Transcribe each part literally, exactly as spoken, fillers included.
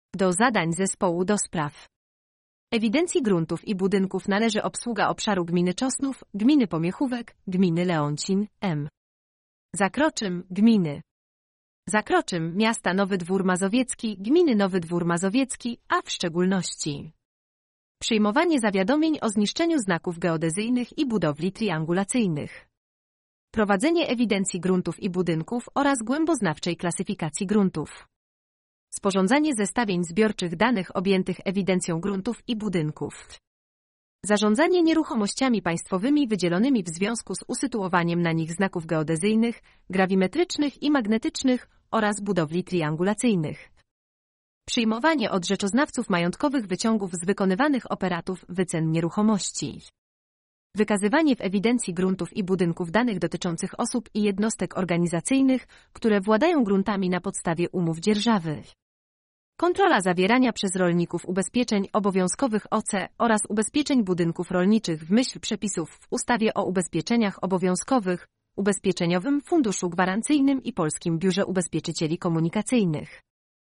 Do zadań zespołu do spraw ewidencji gruntów i budynków należy obsługa obszaru gminy Czosnów, gminy Pomiechówek, gminy Leoncin, M. Zakroczym, gminy Zakroczym, miasta Nowy Dwór Mazowiecki, gminy Nowy Dwór Mazowiecki, a w szczególności przyjmowanie zawiadomień o zniszczeniu znaków geodezyjnych i budowli triangulacyjnych, prowadzenie ewidencji gruntów i budynków oraz głęboznawczej klasyfikacji gruntów, sporządzanie zestawień zbiorczych danych objętych ewidencją gruntów i budynków, zarządzanie nieruchomościami państwowymi wydzielonymi w związku z usytuowaniem na nich znaków geodezyjnych, grawimetrycznych i magnetycznych oraz budowli triangulacyjnych, przyjmowanie od rzeczoznawców majątkowych wyciągów z wykonywanych operatów wycen nieruchomości, wykazywanie w ewidencji gruntów i budynków danych dotyczących osób i jednostek organizacyjnych, które władają gruntami na podstawie umów dzierżawy, kontrola zawierania przez rolników ubezpieczeń obowiązkowych O C oraz ubezpieczeń budynków rolniczych w myśl przepisów w ustawie o ubezpieczeniach obowiązkowych, Ubezpieczeniowym Funduszu Gwarancyjnym i Polskim Biurze Ubezpieczycieli Komunikacyjnych.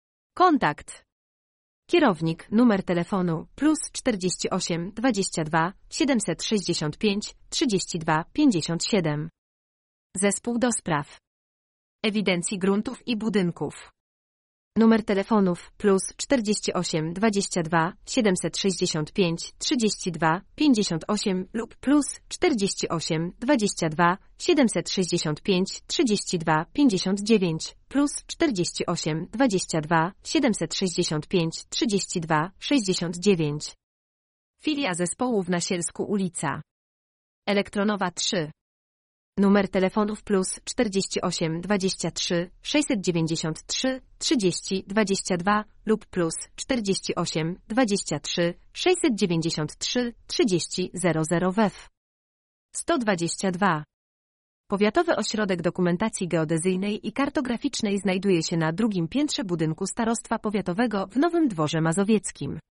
Kontakt. Kierownik, numer telefonu plus czterdzieści osiem, dwadzieścia dwa, siedemset sześćdziesiąt pięć, trzydzieści dwa, pięćdziesiąt siedem. Zespół do spraw ewidencji gruntów i budynków. Numer telefonów plus czterdzieści osiem, dwadzieścia dwa, siedemset sześćdziesiąt pięć, trzydzieści dwa, pięćdziesiąt osiem lub plus czterdzieści osiem, dwadzieścia dwa, siedemset sześćdziesiąt pięć, trzydzieści dwa, pięćdziesiąt dziewięć plus czterdzieści osiem, dwadzieścia dwa, siedemset sześćdziesiąt pięć, trzydzieści dwa, sześćdziesiąt dziewięć. Filia zespołu w Nasielsku ulica Elektronowa trzy. Numer telefonów plus czterdzieści osiem, dwadzieścia trzy, sześćset dziewięćdziesiąt trzy, trzydzieści, dwadzieścia dwa lub plus czterdzieści osiem, dwadzieścia trzy, sześćset dziewięćdziesiąt trzy, trzydzieści, zero zero W E F. sto dwadzieścia dwa. Powiatowy Ośrodek Dokumentacji Geodezyjnej i Kartograficznej znajduje się na drugim piętrze budynku Starostwa Powiatowego w Nowym Dworze Mazowieckim.